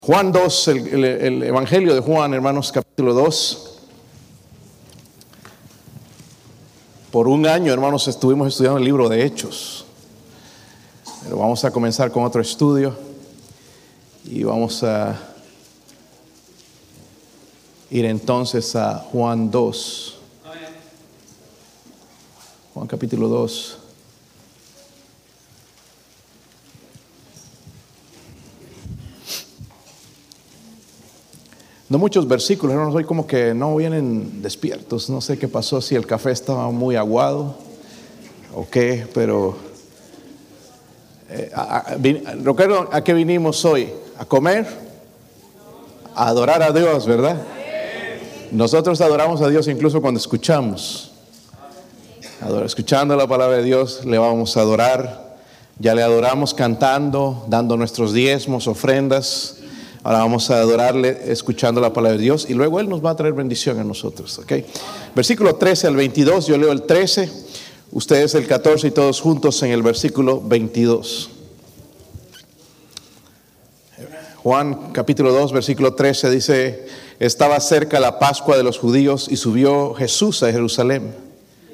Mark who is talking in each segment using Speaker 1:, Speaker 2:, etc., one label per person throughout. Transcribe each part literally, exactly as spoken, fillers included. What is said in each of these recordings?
Speaker 1: Juan dos, el, el, el Evangelio de Juan, hermanos, capítulo dos. Por un año, hermanos, estuvimos estudiando el libro de Hechos. Pero vamos a comenzar con otro estudio. Y vamos a ir entonces a Juan dos. Juan capítulo dos. No muchos versículos, hermanos, hoy como que no vienen despiertos. No sé qué pasó, si el café estaba muy aguado o qué, pero eh, a, a, vin, recuerdo a qué vinimos hoy, a comer, a adorar a Dios, ¿verdad? Nosotros adoramos a Dios incluso cuando escuchamos. Adora, escuchando la palabra de Dios, le vamos a adorar. Ya le adoramos cantando, dando nuestros diezmos, ofrendas. Ahora vamos a adorarle escuchando la palabra de Dios y luego Él nos va a traer bendición a nosotros, ¿ok? Versículo trece al veintidós, yo leo el trece, ustedes el catorce y todos juntos en el versículo veintidós. Juan capítulo dos, versículo trece dice: estaba cerca la Pascua de los judíos y subió Jesús a Jerusalén.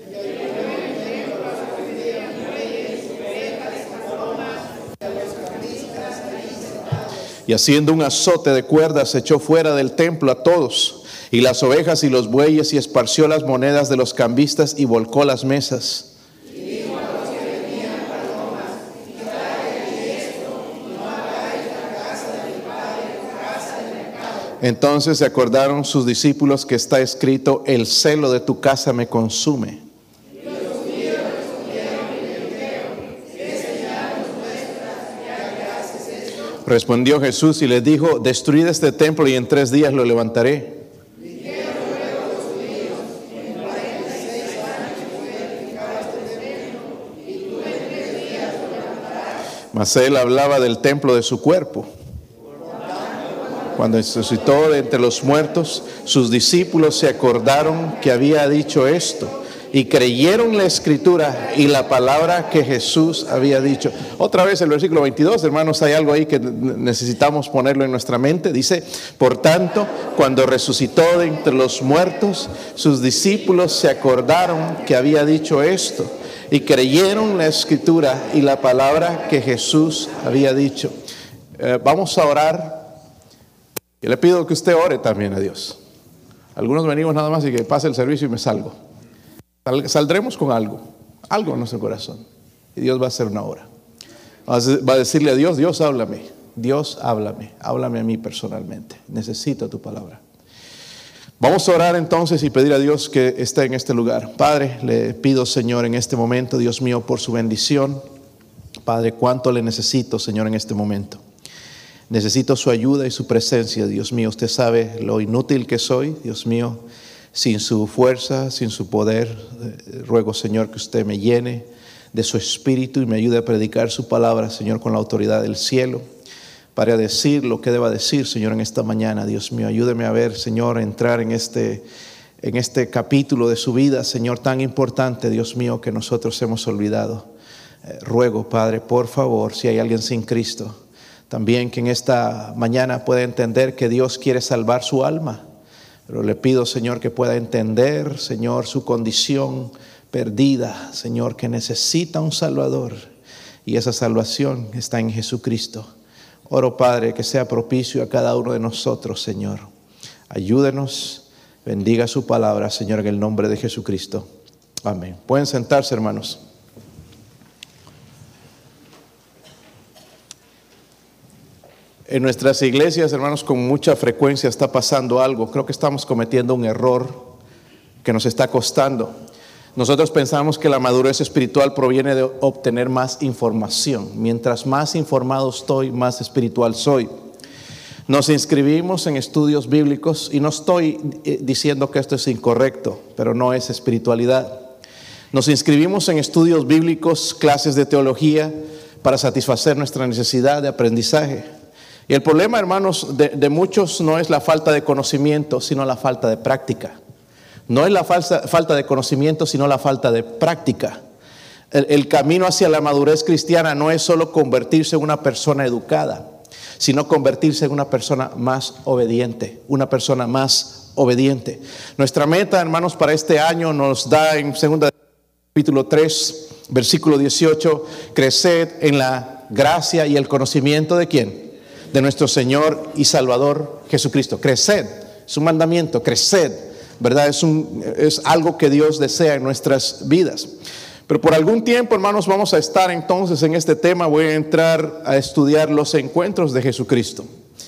Speaker 1: Y haciendo un azote de cuerdas echó fuera del templo a todos, y las ovejas y los bueyes, y esparció las monedas de los cambistas y volcó las mesas. Y dijo a los que vendían palomas: quitad esto, y no hagáis la casa de mi Padre casa de mercado. Entonces se acordaron sus discípulos que está escrito: el celo de tu casa me consume. Respondió Jesús y les dijo: destruid este templo y en tres días lo levantaré. Mas él hablaba del templo de su cuerpo. Cuando resucitó de entre los muertos, sus discípulos se acordaron que había dicho esto y creyeron la escritura y la palabra que Jesús había dicho. Otra vez el versículo veintidós, hermanos, hay algo ahí que necesitamos ponerlo en nuestra mente. Dice: por tanto, cuando resucitó de entre los muertos, sus discípulos se acordaron que había dicho esto y creyeron la escritura y la palabra que Jesús había dicho. Eh, vamos a orar. Y le pido que usted ore también a Dios. Algunos venimos nada más y que pase el servicio y me salgo. Saldremos con algo, algo en nuestro corazón. Y Dios va a hacer una obra. Va a decirle a Dios: Dios, háblame. Dios, háblame. Háblame a mí personalmente. Necesito tu palabra. Vamos a orar entonces y pedir a Dios que esté en este lugar. Padre, le pido, Señor, en este momento, Dios mío, por su bendición. Padre, cuánto le necesito, Señor, en este momento. Necesito su ayuda y su presencia, Dios mío. Usted sabe lo inútil que soy, Dios mío. Sin su fuerza, sin su poder, eh, ruego, Señor, que usted me llene de su espíritu y me ayude a predicar su palabra, Señor, con la autoridad del cielo, para decir lo que deba decir, Señor, en esta mañana. Dios mío, ayúdeme a ver, Señor, entrar en este, en este capítulo de su vida, Señor, tan importante, Dios mío, que nosotros hemos olvidado. Eh, ruego, Padre, por favor, si hay alguien sin Cristo, también que en esta mañana pueda entender que Dios quiere salvar su alma. Pero le pido, Señor, que pueda entender, Señor, su condición perdida, Señor, que necesita un Salvador. Y esa salvación está en Jesucristo. Oro, Padre, que sea propicio a cada uno de nosotros, Señor. Ayúdenos, bendiga su palabra, Señor, en el nombre de Jesucristo. Amén. Pueden sentarse, hermanos. En nuestras iglesias, hermanos, con mucha frecuencia está pasando algo. Creo que estamos cometiendo un error que nos está costando. Nosotros pensamos que la madurez espiritual proviene de obtener más información. Mientras más informado estoy, más espiritual soy. Nos inscribimos en estudios bíblicos y no estoy diciendo que esto es incorrecto, pero no es espiritualidad. Nos inscribimos en estudios bíblicos, clases de teología, para satisfacer nuestra necesidad de aprendizaje. Y el problema, hermanos, de, de muchos no es la falta de conocimiento, sino la falta de práctica. No es la falsa, falta de conocimiento, sino la falta de práctica. El, el camino hacia la madurez cristiana no es solo convertirse en una persona educada, sino convertirse en una persona más obediente, una persona más obediente. Nuestra meta, hermanos, para este año nos da en segunda capítulo tres, versículo dieciocho, creced en la gracia y el conocimiento de ¿quién? De nuestro Señor y Salvador Jesucristo. Creced, es un mandamiento, creced, ¿verdad? Es, un, es algo que Dios desea en nuestras vidas. Pero por algún tiempo, hermanos, vamos a estar entonces en este tema. Voy a entrar a estudiar los encuentros de Jesucristo.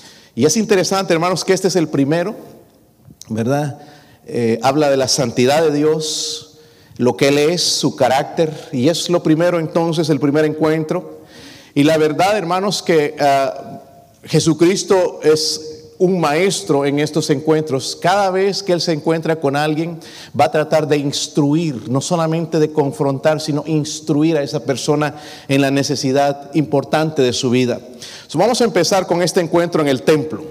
Speaker 1: Y es interesante, hermanos, que este es el primero, ¿verdad? Eh, habla de la santidad de Dios, lo que Él es, su carácter, y es lo primero entonces, el primer encuentro. Y la verdad, hermanos, que uh, Jesucristo es un maestro en estos encuentros. Cada vez que Él se encuentra con alguien, va a tratar de instruir, no solamente de confrontar, sino instruir a esa persona en la necesidad importante de su vida. So, vamos a empezar con este encuentro en el templo.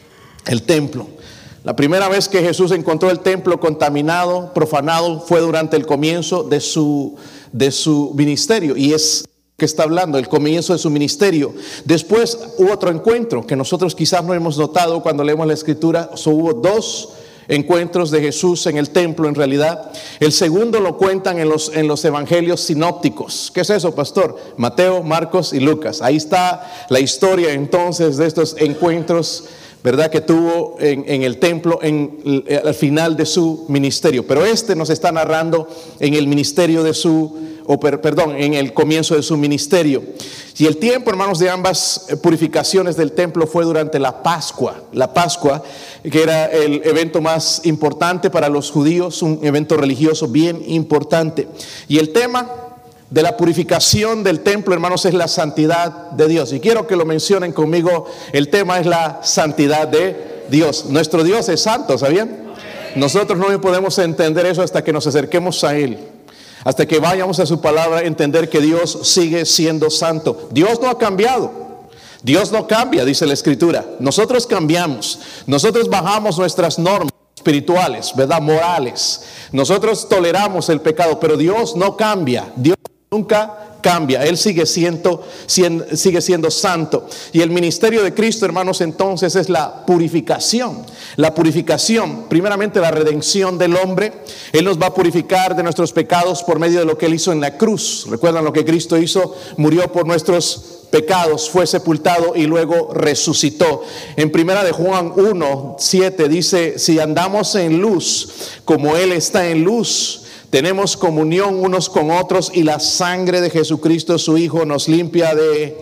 Speaker 1: El templo. La primera vez que Jesús encontró el templo contaminado, profanado, fue durante el comienzo de su, de su ministerio. Y es que está hablando, el comienzo de su ministerio. Después hubo otro encuentro que nosotros quizás no hemos notado cuando leemos la Escritura. So, hubo dos encuentros de Jesús en el templo en realidad. El segundo lo cuentan en los, en los evangelios sinópticos. ¿Qué es eso, pastor? Mateo, Marcos y Lucas. Ahí está la historia entonces de estos encuentros, ¿verdad?, que tuvo en, en el templo en, al final de su ministerio. Pero este nos está narrando en el ministerio de su, o per, perdón, en el comienzo de su ministerio. Y el tiempo, hermanos, de ambas purificaciones del templo fue durante la Pascua. La Pascua, que era el evento más importante para los judíos, un evento religioso bien importante. Y el tema de la purificación del templo, hermanos, es la santidad de Dios. Y quiero que lo mencionen conmigo. El tema es la santidad de Dios. Nuestro Dios es santo, ¿sabían? Nosotros no podemos entender eso hasta que nos acerquemos a Él. Hasta que vayamos a su palabra, entender que Dios sigue siendo santo. Dios no ha cambiado. Dios no cambia, dice la Escritura. Nosotros cambiamos. Nosotros bajamos nuestras normas espirituales, ¿verdad? Morales. Nosotros toleramos el pecado, pero Dios no cambia. Dios nunca cambia. Él sigue siendo, sigue siendo santo. Y el ministerio de Cristo, hermanos, entonces es la purificación. La purificación, primeramente la redención del hombre. Él nos va a purificar de nuestros pecados por medio de lo que Él hizo en la cruz. ¿Recuerdan lo que Cristo hizo? Murió por nuestros pecados, fue sepultado y luego resucitó. En primera de Juan uno, siete dice: si andamos en luz como Él está en luz, tenemos comunión unos con otros, y la sangre de Jesucristo su Hijo nos limpia de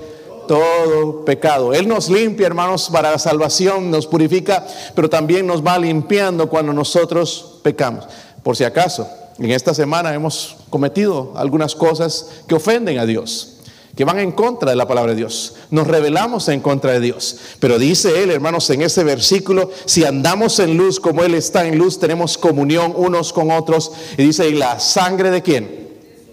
Speaker 1: todo pecado. Él nos limpia, hermanos, para la salvación, nos purifica, pero también nos va limpiando cuando nosotros pecamos. Por si acaso, en esta semana hemos cometido algunas cosas que ofenden a Dios, que van en contra de la palabra de Dios. Nos rebelamos en contra de Dios. Pero dice Él, hermanos, en ese versículo: si andamos en luz como Él está en luz, tenemos comunión unos con otros. Y dice: ¿y la sangre de quién?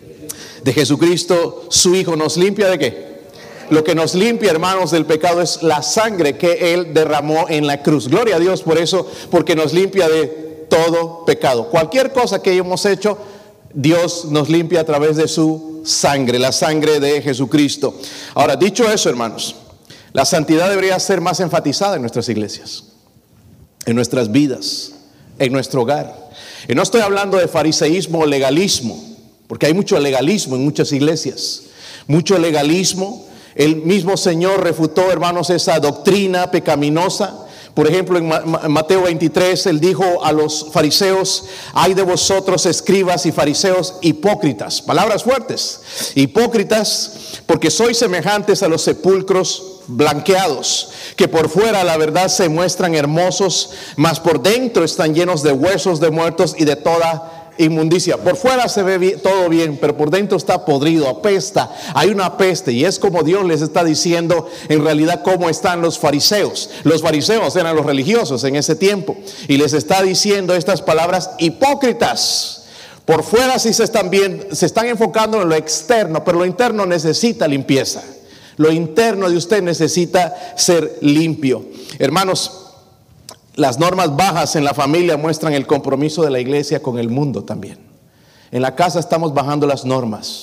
Speaker 1: De Jesucristo, su Hijo, nos limpia de qué? Lo que nos limpia, hermanos, del pecado es la sangre que Él derramó en la cruz. Gloria a Dios por eso, porque nos limpia de todo pecado. Cualquier cosa que hemos hecho, Dios nos limpia a través de su sangre, la sangre de Jesucristo. Ahora, dicho eso, hermanos, la santidad debería ser más enfatizada en nuestras iglesias, en nuestras vidas, en nuestro hogar. Y no estoy hablando de fariseísmo o legalismo, porque hay mucho legalismo en muchas iglesias, mucho legalismo. El mismo Señor refutó, hermanos, esa doctrina pecaminosa. Por ejemplo, en Mateo veintitrés, Él dijo a los fariseos: ay de vosotros, escribas y fariseos hipócritas. Palabras fuertes. Hipócritas, porque sois semejantes a los sepulcros blanqueados, que por fuera la verdad se muestran hermosos, mas por dentro están llenos de huesos de muertos y de toda inmundicia. Por fuera se ve bien, todo bien, pero por dentro está podrido, apesta. Hay una peste, y es como Dios les está diciendo en realidad cómo están los fariseos. Los fariseos eran los religiosos en ese tiempo, y les está diciendo estas palabras: hipócritas. Por fuera sí se están bien, se están enfocando en lo externo, pero lo interno necesita limpieza. Lo interno de usted necesita ser limpio. Hermanos, las normas bajas en la familia muestran el compromiso de la iglesia con el mundo también. En la casa estamos bajando las normas.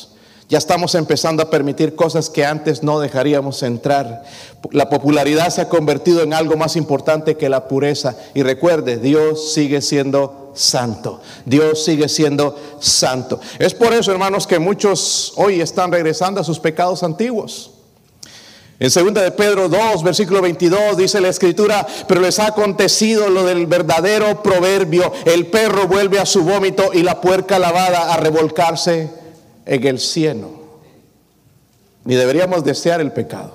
Speaker 1: Ya estamos empezando a permitir cosas que antes no dejaríamos entrar. La popularidad se ha convertido en algo más importante que la pureza. Y recuerde, Dios sigue siendo santo. Dios sigue siendo santo. Es por eso, hermanos, que muchos hoy están regresando a sus pecados antiguos. En segunda de Pedro dos, versículo veintidós, dice la Escritura: pero les ha acontecido lo del verdadero proverbio: el perro vuelve a su vómito y la puerca lavada a revolcarse en el cieno. Ni deberíamos desear el pecado,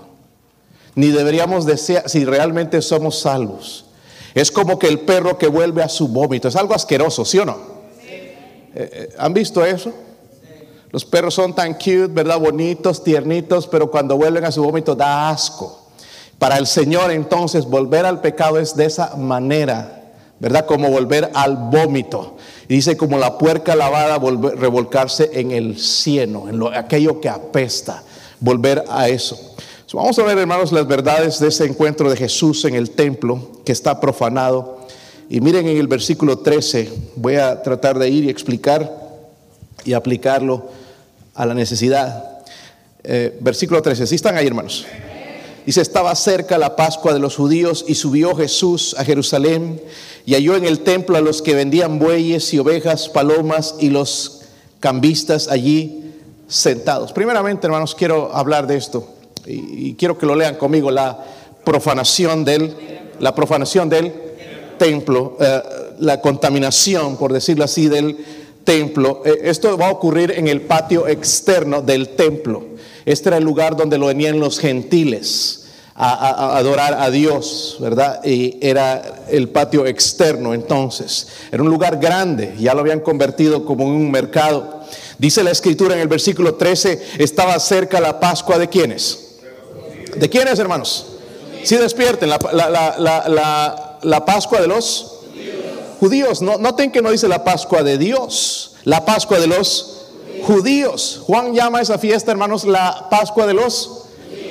Speaker 1: ni deberíamos desear, si realmente somos salvos. Es como que el perro que vuelve a su vómito. Es algo asqueroso, ¿sí o no? Sí. Eh, ¿Han visto eso? Los perros son tan cute, ¿verdad? Bonitos, tiernitos, pero cuando vuelven a su vómito da asco. Para el Señor, entonces, volver al pecado es de esa manera, ¿verdad? Como volver al vómito. Y dice, como la puerca lavada, volver, revolcarse en el cieno, en lo, aquello que apesta, volver a eso. So, vamos a ver, hermanos, las verdades de ese encuentro de Jesús en el templo que está profanado. Y miren en el versículo trece, voy a tratar de ir y explicar y aplicarlo a la necesidad. Eh, versículo trece, ¿sí están ahí, hermanos? Dice: estaba cerca la Pascua de los judíos, y subió Jesús a Jerusalén, y halló en el templo a los que vendían bueyes y ovejas, palomas, y los cambistas allí sentados. Primeramente, hermanos, quiero hablar de esto, y, y quiero que lo lean conmigo: la profanación del, la profanación del templo, eh, la contaminación, por decirlo así, del templo. Esto va a ocurrir en el patio externo del templo. Este era el lugar donde lo venían los gentiles a, a, a adorar a Dios, ¿verdad? Y era el patio externo. Entonces era un lugar grande, ya lo habían convertido como en un mercado. Dice la Escritura en el versículo trece: estaba cerca la Pascua de ¿quiénes? ¿De quiénes, hermanos? Sí, despierten. La, la, la, la, la, la Pascua de los judíos. No, noten que no dice la Pascua de Dios, la Pascua de los judíos. Juan llama a esa fiesta, hermanos, la Pascua de los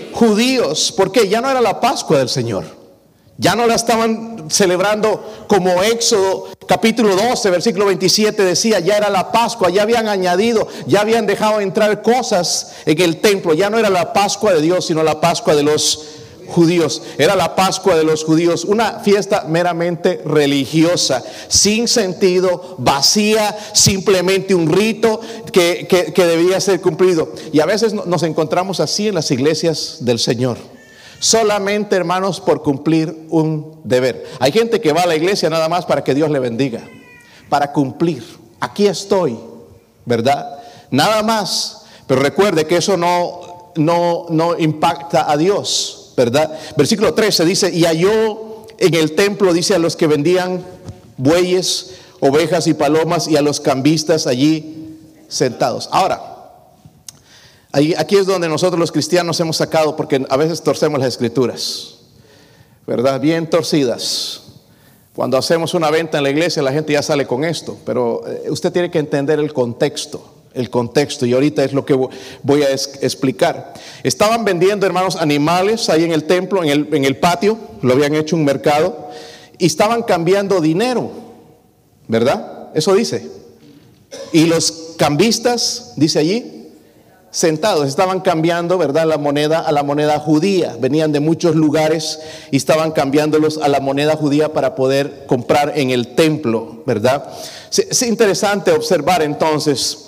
Speaker 1: judíos, porque ya no era la Pascua del Señor. Ya no la estaban celebrando como Éxodo capítulo doce, versículo veintisiete decía: ya era la Pascua, ya habían añadido, ya habían dejado entrar cosas en el templo. Ya no era la Pascua de Dios, sino la Pascua de los judíos. Era la Pascua de los judíos, una fiesta meramente religiosa, sin sentido, vacía, simplemente un rito que, que, que debía ser cumplido. Y a veces nos encontramos así en las iglesias del Señor, solamente, hermanos, por cumplir un deber. Hay gente que va a la iglesia nada más para que Dios le bendiga, para cumplir. Aquí estoy, ¿verdad? Nada más. Pero recuerde que eso no, no, no impacta a Dios, ¿verdad? Versículo trece dice: y halló en el templo, dice, a los que vendían bueyes, ovejas y palomas, y a los cambistas allí sentados. Ahora, ahí, aquí es donde nosotros los cristianos hemos sacado, porque a veces torcemos las escrituras, ¿verdad? Bien torcidas. Cuando hacemos una venta en la iglesia, la gente ya sale con esto, pero usted tiene que entender el contexto. El contexto, y ahorita es lo que voy a es, explicar. Estaban vendiendo, hermanos, animales ahí en el templo, en el, en el patio. Lo habían hecho un mercado, y estaban cambiando dinero, ¿verdad? Eso dice. Y los cambistas, dice allí, sentados, estaban cambiando, ¿verdad?, la moneda a la moneda judía. Venían de muchos lugares y estaban cambiándolos a la moneda judía para poder comprar en el templo, ¿verdad? Es interesante observar entonces.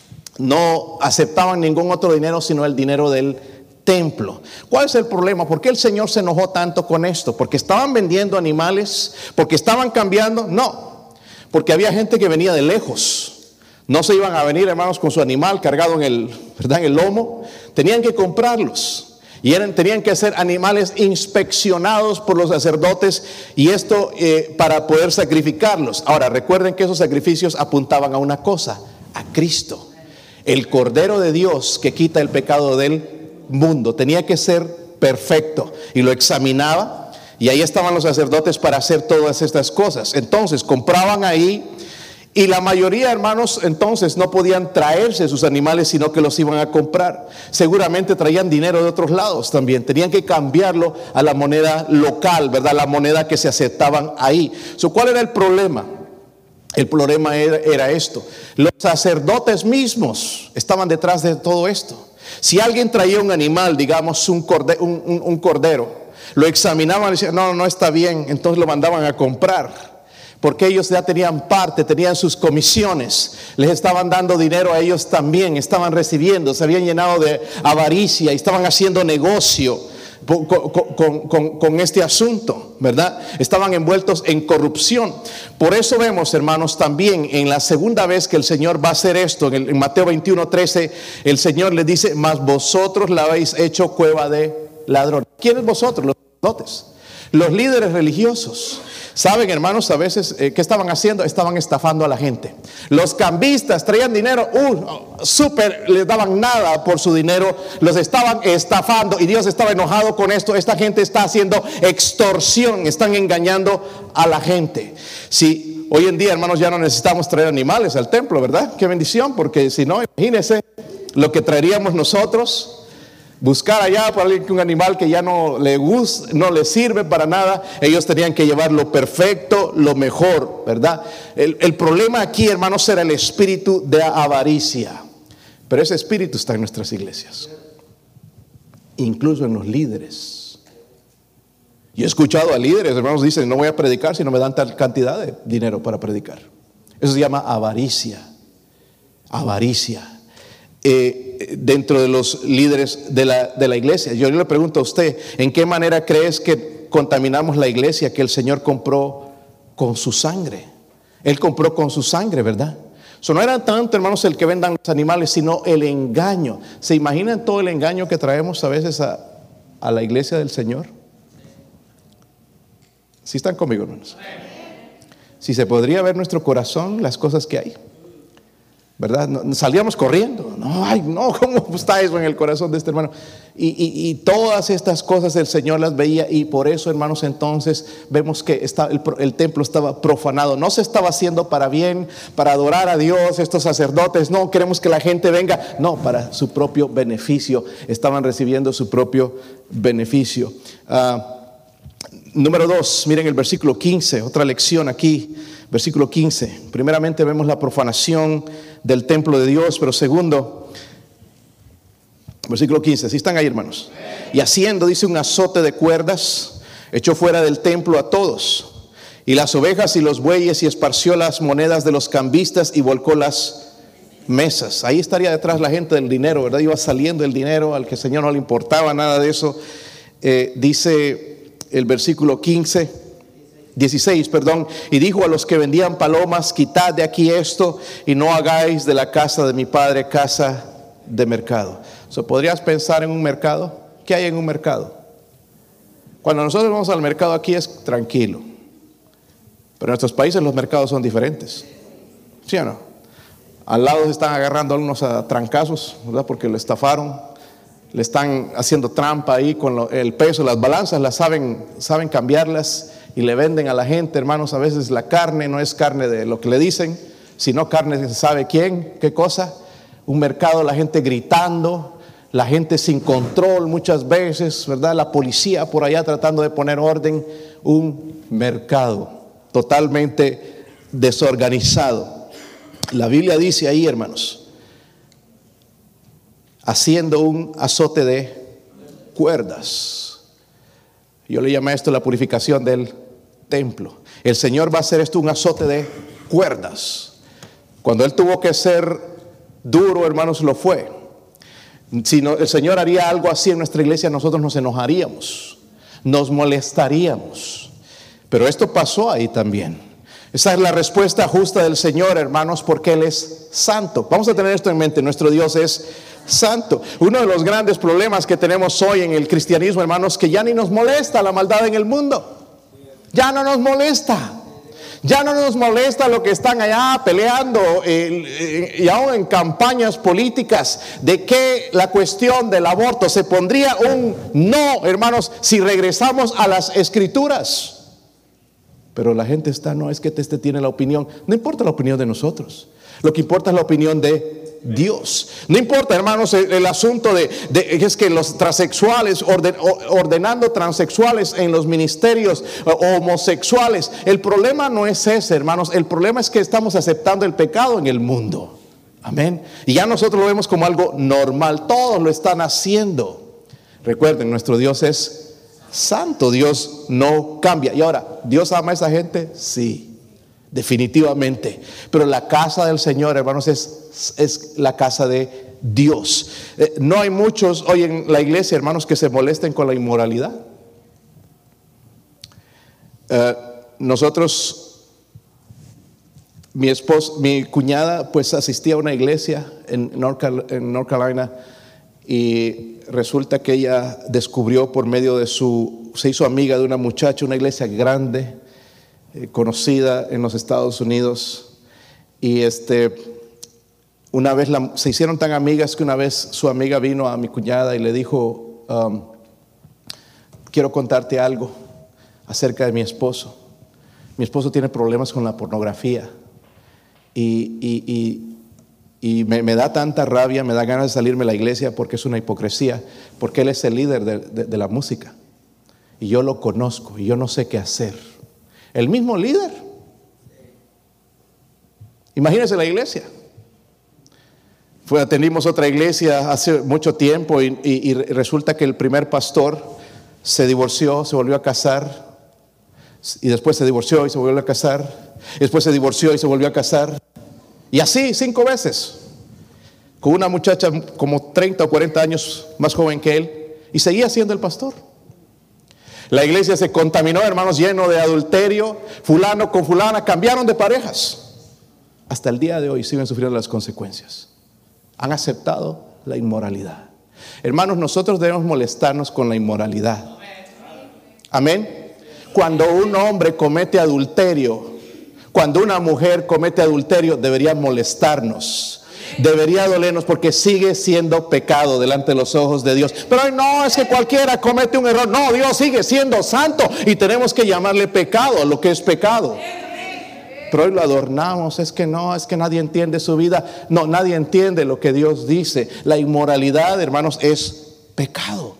Speaker 1: No aceptaban ningún otro dinero sino el dinero del templo. ¿Cuál es el problema? ¿Por qué el Señor se enojó tanto con esto? ¿Porque estaban vendiendo animales? ¿Porque estaban cambiando? No, porque había gente que venía de lejos. No se iban a venir, hermanos, con su animal cargado en el, ¿verdad?, en el lomo. Tenían que comprarlos. Y eran, tenían que ser animales inspeccionados por los sacerdotes, y esto eh, para poder sacrificarlos. Ahora, recuerden que esos sacrificios apuntaban a una cosa: a Cristo, el Cordero de Dios que quita el pecado del mundo. Tenía que ser perfecto, y lo examinaba, y ahí estaban los sacerdotes para hacer todas estas cosas. Entonces compraban ahí, y la mayoría, hermanos, entonces no podían traerse sus animales, sino que los iban a comprar. Seguramente traían dinero de otros lados también, tenían que cambiarlo a la moneda local, ¿verdad?, la moneda que se aceptaban ahí. So, ¿cuál era el problema? El problema era, era esto. Los sacerdotes mismos estaban detrás de todo esto. Si alguien traía un animal, digamos un cordero, un, un, un cordero, lo examinaban y decían, no, no está bien, entonces lo mandaban a comprar. Porque ellos ya tenían parte, tenían sus comisiones, les estaban dando dinero a ellos también, estaban recibiendo, se habían llenado de avaricia y estaban haciendo negocio con, con, con, con este asunto, ¿verdad? Estaban envueltos en corrupción. Por eso vemos, hermanos, también en la segunda vez que el Señor va a hacer esto, en, el, en Mateo veintiuno, trece, el Señor les dice, mas vosotros la habéis hecho cueva de ladrones. ¿Quiénes vosotros? Los sacerdotes, los líderes religiosos. Saben, hermanos, a veces, eh, ¿qué estaban haciendo? Estaban estafando a la gente. Los cambistas traían dinero, uh, súper, les daban nada por su dinero, los estaban estafando y Dios estaba enojado con esto. Esta gente está haciendo extorsión, están engañando a la gente. Si hoy en día, hermanos, ya no necesitamos traer animales al templo, ¿verdad? Qué bendición, porque si no, imagínense lo que traeríamos nosotros. Buscar allá para un animal que ya no le gusta, no le sirve para nada. Ellos tenían que llevar lo perfecto, lo mejor, ¿verdad? El, el problema aquí, hermanos, era el espíritu de avaricia. Pero ese espíritu está en nuestras iglesias, incluso en los líderes. Yo he escuchado a líderes, hermanos, dicen, no voy a predicar si no me dan tal cantidad de dinero para predicar. Eso se llama avaricia. Avaricia. Eh, dentro de los líderes de la, de la iglesia. Yo le pregunto a usted, ¿en qué manera crees que contaminamos la iglesia que el Señor compró con su sangre? Él compró con su sangre, ¿verdad? So, no era tanto, hermanos, el que vendan los animales, sino el engaño. ¿Se imaginan todo el engaño que traemos a veces a, a la iglesia del Señor? ¿Sí están conmigo, hermanos? Si se podría ver nuestro corazón, las cosas que hay, ¿verdad? Salíamos corriendo. No, ay, no, ¿cómo está eso en el corazón de este hermano? Y, y, y todas estas cosas el Señor las veía, y por eso, hermanos, entonces vemos que está, el, el templo estaba profanado. No se estaba haciendo para bien, para adorar a Dios, estos sacerdotes. No queremos que la gente venga. No, para su propio beneficio. Estaban recibiendo su propio beneficio. Uh, número dos, miren el versículo quince, otra lección aquí. Versículo quince. Primeramente vemos la profanación del templo de Dios, pero segundo, versículo quince, ¿sí están ahí, hermanos? Y haciendo, dice, un azote de cuerdas, echó fuera del templo a todos, y las ovejas y los bueyes, y esparció las monedas de los cambistas y volcó las mesas. Ahí estaría detrás la gente del dinero, ¿verdad? Iba saliendo el dinero, al que el Señor no le importaba nada de eso. Eh, dice el versículo quince, dieciséis, perdón, y dijo a los que vendían palomas, quitad de aquí esto y no hagáis de la casa de mi padre casa de mercado. So, ¿podrías pensar en un mercado? ¿Qué hay en un mercado? Cuando nosotros vamos al mercado aquí es tranquilo, pero en nuestros países los mercados son diferentes, ¿sí o no? Al lado se están agarrando algunos a trancazos, ¿verdad? Porque lo estafaron, le están haciendo trampa ahí con lo, el peso, las balanzas las saben, saben cambiarlas. Y le venden a la gente, hermanos, a veces la carne no es carne de lo que le dicen, sino carne de sabe quién, qué cosa. Un mercado, la gente gritando, la gente sin control muchas veces, ¿verdad? La policía por allá tratando de poner orden. Un mercado totalmente desorganizado. La Biblia dice ahí, hermanos, haciendo un azote de cuerdas. Yo le llamo a esto la purificación del templo. El Señor va a hacer esto un azote de cuerdas. Cuando Él tuvo que ser duro, hermanos, lo fue. Si no, el Señor haría algo así en nuestra iglesia, nosotros nos enojaríamos, nos molestaríamos. Pero esto pasó ahí también. Esa es la respuesta justa del Señor, hermanos, porque Él es santo. Vamos a tener esto en mente. Nuestro Dios es santo. Uno de los grandes problemas que tenemos hoy en el cristianismo, hermanos, que ya ni nos molesta la maldad en el mundo. Ya no nos molesta. Ya no nos molesta lo que están allá peleando eh, eh, y aún en campañas políticas de que la cuestión del aborto se pondría un no, hermanos, si regresamos a las escrituras. Pero la gente está, no, es que este tiene la opinión. No importa la opinión de nosotros. Lo que importa es la opinión de Dios. No importa, hermanos, el, el asunto de, de es que los transexuales, orden, ordenando transexuales en los ministerios homosexuales, el problema no es ese, hermanos, el problema es que estamos aceptando el pecado en el mundo. Amén. Y ya nosotros lo vemos como algo normal, todos lo están haciendo. Recuerden, nuestro Dios es santo, Dios no cambia. Y ahora, ¿Dios ama a esa gente? Sí, definitivamente. Pero la casa del Señor, hermanos, es, es la casa de Dios. Eh, no hay muchos hoy en la iglesia, hermanos, que se molesten con la inmoralidad. Eh, nosotros... Mi esposa, mi cuñada, pues asistía a una iglesia en North Carolina y resulta que ella descubrió por medio de su, se hizo amiga de una muchacha, una iglesia grande, eh, conocida en los Estados Unidos, y este, una vez la, se hicieron tan amigas que una vez su amiga vino a mi cuñada y le dijo, um, quiero contarte algo acerca de mi esposo. Mi esposo tiene problemas con la pornografía. Y, y, y, y me, me da tanta rabia, me da ganas de salirme de la iglesia porque es una hipocresía, porque él es el líder de, de, de la música y yo lo conozco y yo no sé qué hacer. El mismo líder. Imagínense la iglesia. Fue, atendimos otra iglesia hace mucho tiempo y, y, y resulta que el primer pastor se divorció, se volvió a casar y después se divorció y se volvió a casar. Después se divorció y se volvió a casar. Y así cinco veces. Con una muchacha como treinta o cuarenta años más joven que él. Y seguía siendo el pastor. La iglesia se contaminó, hermanos, lleno de adulterio. Fulano con fulana cambiaron de parejas. Hasta el día de hoy siguen sufriendo las consecuencias. Han aceptado la inmoralidad. Hermanos, nosotros debemos molestarnos con la inmoralidad. Amén. Cuando un hombre comete adulterio, cuando una mujer comete adulterio, debería molestarnos, debería dolernos, porque sigue siendo pecado delante de los ojos de Dios. Pero no, es que cualquiera comete un error. No, Dios sigue siendo santo y tenemos que llamarle pecado a lo que es pecado. Pero hoy lo adornamos, es que no, es que nadie entiende su vida. No, nadie entiende lo que Dios dice. La inmoralidad, hermanos, es pecado.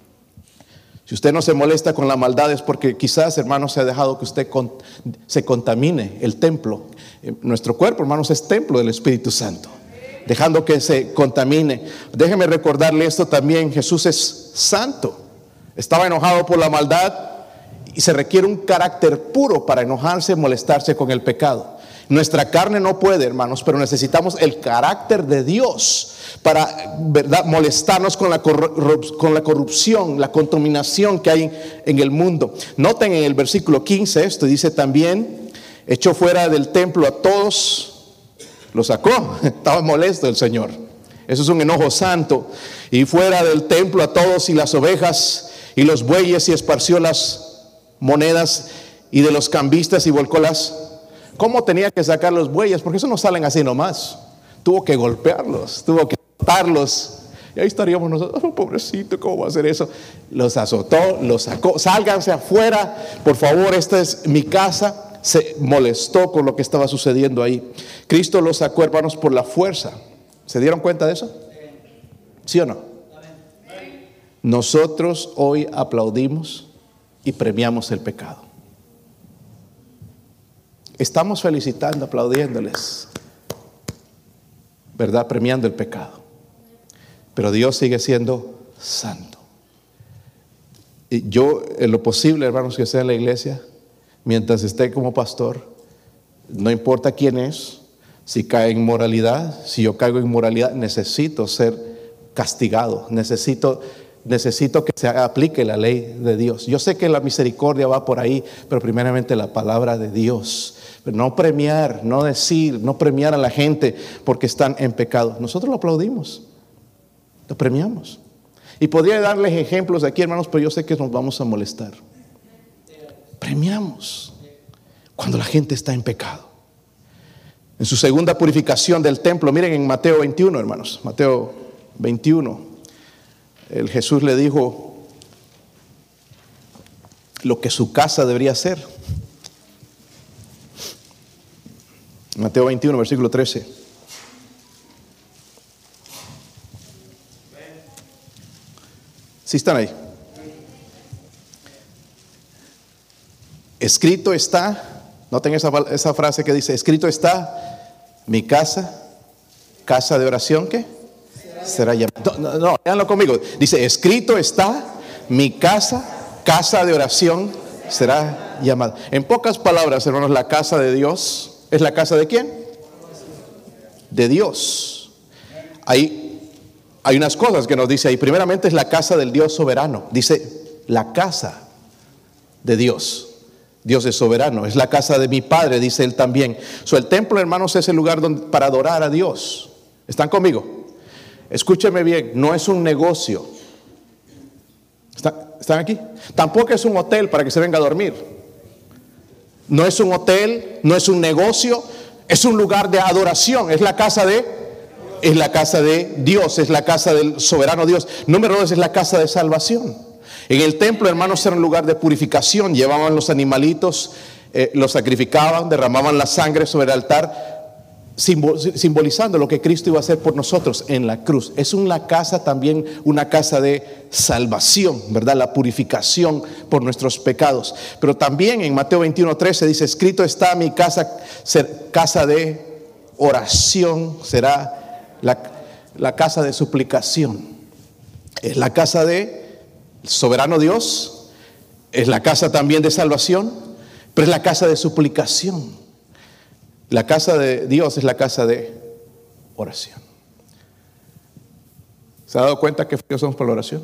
Speaker 1: Si usted no se molesta con la maldad es porque quizás, hermanos, se ha dejado que usted con, se contamine el templo. Nuestro cuerpo, hermanos, es templo del Espíritu Santo. Dejando que se contamine. Déjeme recordarle esto también. Jesús es santo. Estaba enojado por la maldad y se requiere un carácter puro para enojarse y molestarse con el pecado. Nuestra carne no puede, hermanos, pero necesitamos el carácter de Dios para, ¿verdad?, molestarnos con la, corrup- con la corrupción, la contaminación que hay en, en el mundo. Noten en el versículo quince esto, dice también, echó fuera del templo a todos, lo sacó, estaba molesto el Señor. Eso es un enojo santo. Y fuera del templo a todos y las ovejas y los bueyes, y esparció las monedas y de los cambistas y volcó las... ¿Cómo tenía que sacar los bueyes? Porque eso no salen así nomás. Tuvo que golpearlos, tuvo que azotarlos. Y ahí estaríamos nosotros, oh, pobrecito, ¿cómo va a hacer eso? Los azotó, los sacó. Sálganse afuera, por favor, esta es mi casa. Se molestó con lo que estaba sucediendo ahí. Cristo los sacó, hermanos, por la fuerza. ¿Se dieron cuenta de eso? ¿Sí o no? Nosotros hoy aplaudimos y premiamos el pecado. Estamos felicitando, aplaudiéndoles, ¿verdad? Premiando el pecado. Pero Dios sigue siendo santo. Y yo, en lo posible, hermanos, que sea en la iglesia, mientras esté como pastor, no importa quién es, si cae en moralidad, si yo caigo en moralidad, necesito ser castigado, necesito, necesito que se aplique la ley de Dios. Yo sé que la misericordia va por ahí, pero primeramente la palabra de Dios. Pero no premiar, no decir, no premiar a la gente porque están en pecado. Nosotros lo aplaudimos, lo premiamos. Y podría darles ejemplos aquí, hermanos, pero yo sé que nos vamos a molestar. Premiamos cuando la gente está en pecado. En su segunda purificación del templo, miren en Mateo veintiuno, hermanos, Mateo veintiuno, el Jesús le dijo lo que su casa debería ser. Mateo veintiuno, versículo trece. ¿Sí están ahí? Escrito está, noten esa, esa frase que dice, escrito está, mi casa, casa de oración, ¿qué? Será llamada. No, no, léanlo conmigo. Dice, escrito está, mi casa, casa de oración, será llamada. En pocas palabras, hermanos, la casa de Dios, ¿es la casa de quién? De Dios. Hay, hay unas cosas que nos dice ahí. Primeramente es la casa del Dios soberano. Dice, la casa de Dios. Dios es soberano, es la casa de mi Padre, dice él también. So, el templo, hermanos, es el lugar donde, para adorar a Dios. ¿Están conmigo? Escúcheme bien, no es un negocio. ¿Están, ¿Están aquí? Tampoco es un hotel para que se venga a dormir. No es un hotel, no es un negocio, es un lugar de adoración. Es la casa de, es la casa de Dios, es la casa del soberano Dios. Número dos, es la casa de salvación. En el templo, hermanos, era un lugar de purificación. Llevaban los animalitos, eh, los sacrificaban, derramaban la sangre sobre el altar, simbolizando lo que Cristo iba a hacer por nosotros en la cruz. Es una casa también, una casa de salvación, ¿verdad? La purificación por nuestros pecados. Pero también en Mateo veintiuno trece dice, escrito está, mi casa, casa de oración será la, la casa de suplicación. Es la casa de soberano Dios, es la casa también de salvación, pero es la casa de suplicación. La casa de Dios es la casa de oración. ¿Se ha dado cuenta que fríos somos por la oración?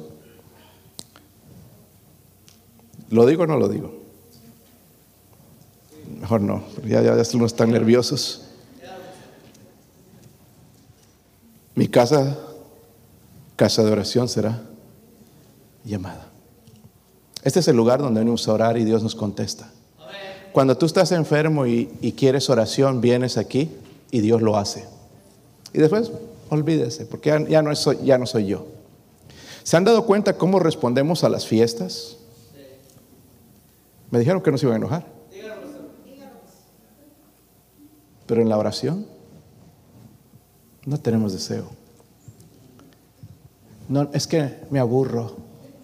Speaker 1: ¿Lo digo o no lo digo? Mejor no, ya, ya, ya estamos tan nerviosos. Mi casa, casa de oración será llamada. Este es el lugar donde venimos a orar y Dios nos contesta. Cuando tú estás enfermo y, y quieres oración, vienes aquí y Dios lo hace. Y después olvídese, porque ya, ya, no soy, ya no soy yo. ¿Se han dado cuenta cómo respondemos a las fiestas? Me dijeron que no se iban a enojar. Pero en la oración no tenemos deseo. No, es que me aburro.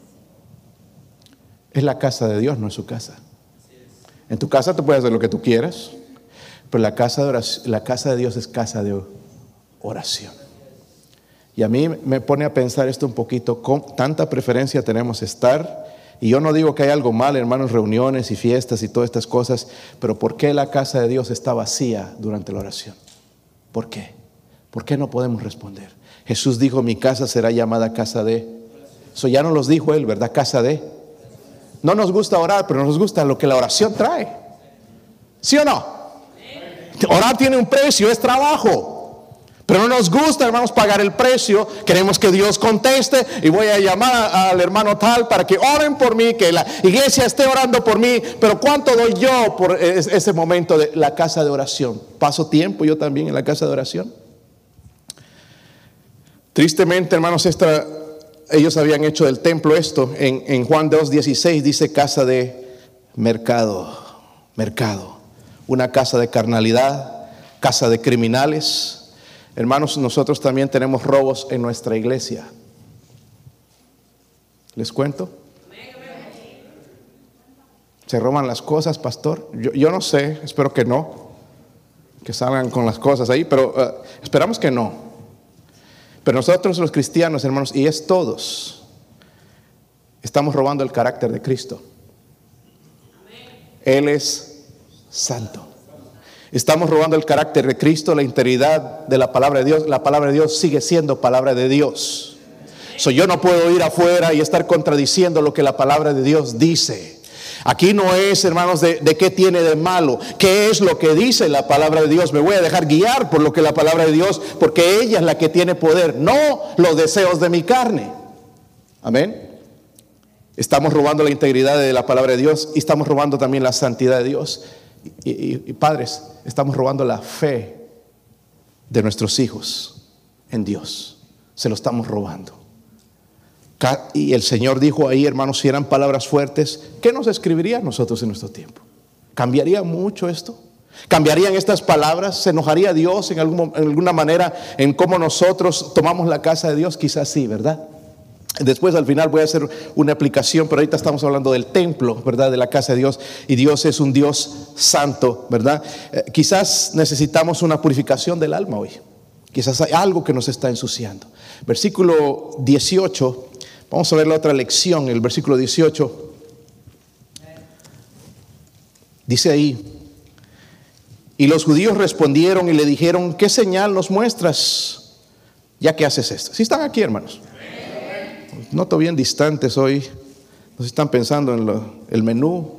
Speaker 1: Es la casa de Dios, no es su casa. En tu casa tú puedes hacer lo que tú quieras, pero la casa de oración, la casa de Dios es casa de oración. Y a mí me pone a pensar esto un poquito, con tanta preferencia tenemos estar, y yo no digo que hay algo mal, hermanos, reuniones y fiestas y todas estas cosas, pero ¿por qué la casa de Dios está vacía durante la oración? ¿Por qué? ¿Por qué no podemos responder? Jesús dijo, mi casa será llamada casa de, eso ya no los dijo él, ¿verdad? Casa de. No nos gusta orar, pero nos gusta lo que la oración trae. ¿Sí o no? Orar tiene un precio, es trabajo. Pero no nos gusta, hermanos, pagar el precio. Queremos que Dios conteste y voy a llamar al hermano tal para que oren por mí, que la iglesia esté orando por mí. Pero ¿cuánto doy yo por ese momento de la casa de oración? ¿Paso tiempo yo también en la casa de oración? Tristemente, hermanos, esta... ellos habían hecho del templo esto. En, en Juan dos dieciséis dice casa de mercado, mercado, una casa de carnalidad, casa de criminales. Hermanos, nosotros también tenemos robos en nuestra iglesia. ¿Les cuento? ¿Se roban las cosas, pastor? Yo, yo no sé, espero que no, que salgan con las cosas ahí, pero uh, esperamos que no. Pero nosotros los cristianos, hermanos, y es todos, estamos robando el carácter de Cristo. Él es santo. Estamos robando el carácter de Cristo, la integridad de la palabra de Dios. La palabra de Dios sigue siendo palabra de Dios. So, yo no puedo ir afuera y estar contradiciendo lo que la palabra de Dios dice. Aquí no es, hermanos, de, de qué tiene de malo, qué es lo que dice la palabra de Dios. Me voy a dejar guiar por lo que la palabra de Dios, porque ella es la que tiene poder, no los deseos de mi carne. Amén. Estamos robando la integridad de la palabra de Dios y estamos robando también la santidad de Dios. Y, y, y padres, estamos robando la fe de nuestros hijos en Dios. Se lo estamos robando. Y el Señor dijo ahí, hermanos, si eran palabras fuertes, ¿qué nos escribiría a nosotros en nuestro tiempo? ¿Cambiaría mucho esto? ¿Cambiarían estas palabras? ¿Se enojaría Dios en, algún, en alguna manera en cómo nosotros tomamos la casa de Dios? Quizás sí, ¿verdad? Después al final voy a hacer una aplicación, pero ahorita estamos hablando del templo, ¿verdad? De la casa de Dios, y Dios es un Dios santo, ¿verdad? Eh, quizás necesitamos una purificación del alma hoy. Quizás hay algo que nos está ensuciando. Versículo dieciocho, vamos a ver la otra lección, el versículo dieciocho. Dice ahí: y los judíos respondieron y le dijeron: ¿qué señal nos muestras ya que haces esto? ¿Sí están aquí, hermanos? Noto bien distantes hoy. No sé si están pensando en lo, el menú.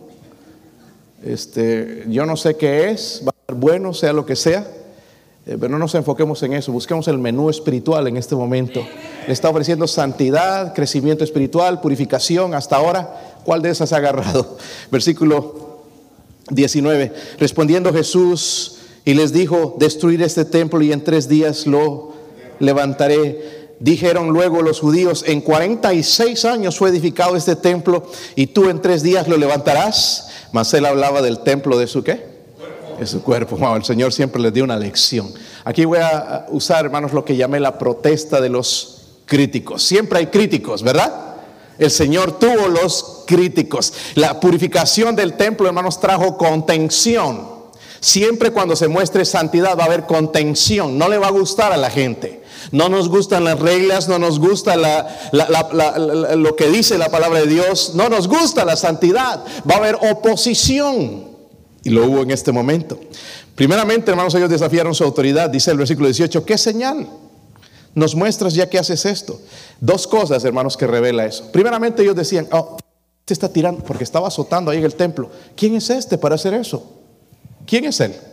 Speaker 1: Este, yo no sé qué es, va a ser bueno, sea lo que sea, eh, pero no nos enfoquemos en eso. Busquemos el menú espiritual en este momento. Le está ofreciendo santidad, crecimiento espiritual, purificación. Hasta ahora, ¿cuál de esas ha agarrado? Versículo diecinueve. Respondiendo Jesús y les dijo: destruir este templo y en tres días lo levantaré. Dijeron luego los judíos: en cuarenta y seis años fue edificado este templo, y tú en tres días lo levantarás. Mas él hablaba del templo de su ¿qué? De su cuerpo. Wow, el Señor siempre les dio una lección. Aquí voy a usar, hermanos, lo que llamé la protesta de los críticos. Siempre hay críticos, ¿verdad? El Señor tuvo los críticos. La purificación del templo, hermanos, trajo contención. Siempre cuando se muestre santidad va a haber contención. No le va a gustar a la gente. No nos gustan las reglas, no nos gusta la, la, la, la, la, lo que dice la palabra de Dios, no nos gusta la santidad. Va a haber oposición, y lo hubo en este momento. Primeramente, hermanos, ellos desafiaron su autoridad. Dice el versículo dieciocho: ¿qué señal nos muestras ya que haces esto? Dos cosas, hermanos, que revela eso. Primeramente, ellos decían: oh, este está tirando, porque estaba azotando ahí en el templo. ¿Quién es este para hacer eso? ¿Quién es él?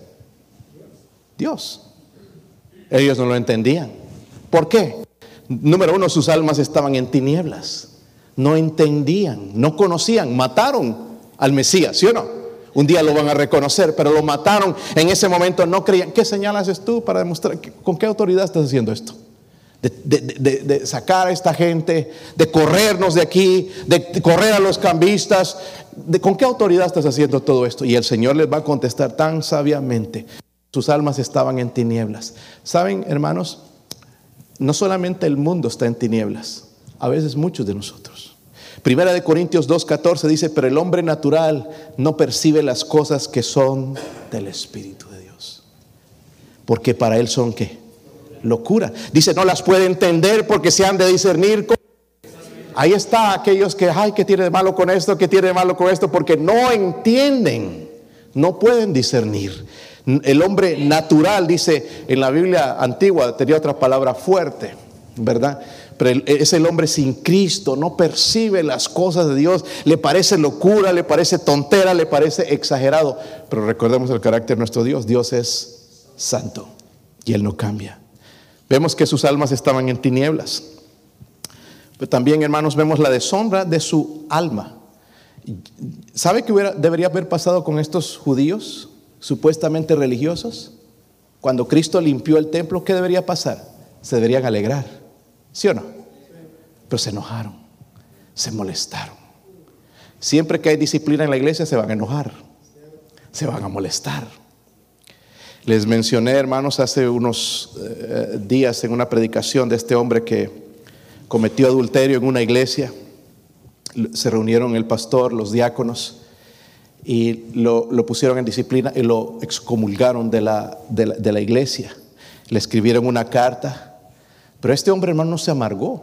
Speaker 1: Dios. Ellos no lo entendían. ¿Por qué? Número uno, sus almas estaban en tinieblas. No entendían, no conocían. Mataron al Mesías, ¿sí o no? Un día lo van a reconocer, pero lo mataron. En ese momento no creían. ¿Qué señal haces tú para demostrar? ¿Con qué autoridad estás haciendo esto? De, de, de, de sacar a esta gente, de corrernos de aquí, de correr a los cambistas. De, ¿Con qué autoridad estás haciendo todo esto? Y el Señor les va a contestar tan sabiamente. Sus almas estaban en tinieblas. ¿Saben, hermanos? No solamente el mundo está en tinieblas, a veces muchos de nosotros. Primera de Corintios dos catorce dice: pero el hombre natural no percibe las cosas que son del Espíritu de Dios, porque para él son ¿qué? Locura. Dice: no las puede entender porque se han de discernir. Ahí está aquellos que, ay, ¿qué tiene de malo con esto? ¿Qué tiene de malo con esto? Porque no entienden, no pueden discernir. El hombre natural, dice en la Biblia antigua, tenía otra palabra fuerte, ¿verdad? Pero es el hombre sin Cristo, no percibe las cosas de Dios, le parece locura, le parece tontera, le parece exagerado. Pero recordemos el carácter de nuestro Dios. Dios es santo y Él no cambia. Vemos que sus almas estaban en tinieblas. Pero también, hermanos, vemos la deshonra de su alma. ¿Sabe qué hubiera, debería haber pasado con estos judíos supuestamente religiosos? Cuando Cristo limpió el templo, ¿qué debería pasar? Se deberían alegrar, ¿sí o no? Pero se enojaron, se molestaron. Siempre que hay disciplina en la iglesia se van a enojar, se van a molestar. Les mencioné, hermanos, hace unos eh, días en una predicación de este hombre que cometió adulterio en una iglesia. Se reunieron el pastor, los diáconos, y lo, lo pusieron en disciplina y lo excomulgaron de la, de, la, de la iglesia. Le escribieron una carta, pero este hombre, hermano, no se amargó.